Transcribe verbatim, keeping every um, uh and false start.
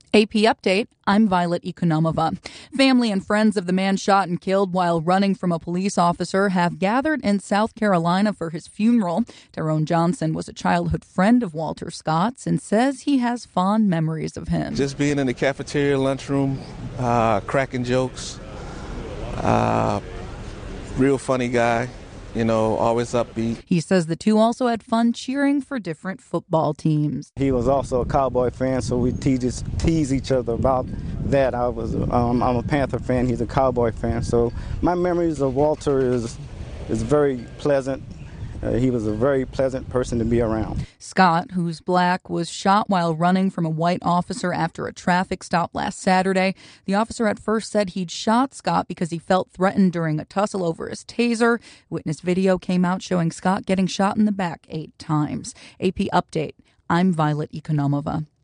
A P Update, I'm Violet Ekonomova. Family and friends of the man shot and killed while running from a police officer have gathered in South Carolina for his funeral. Tyrone Johnson was a childhood friend of Walter Scott's and says he has fond memories of him. Just being in the cafeteria, lunchroom, uh, cracking jokes, uh, real funny guy. You know, always upbeat. He says the two also had fun cheering for different football teams. He was also a Cowboy fan, so we tease, tease each other about that. I was, um, I'm a Panther fan. He's a Cowboy fan. So my memories of Walter is is very pleasant. Uh, he was a very pleasant person to be around. Scott, who's black, was shot while running from a white officer after a traffic stop last Saturday. The officer at first said he'd shot Scott because he felt threatened during a tussle over his taser. Witness video came out showing Scott getting shot in the back eight times. A P Update, I'm Violet Ekonomova.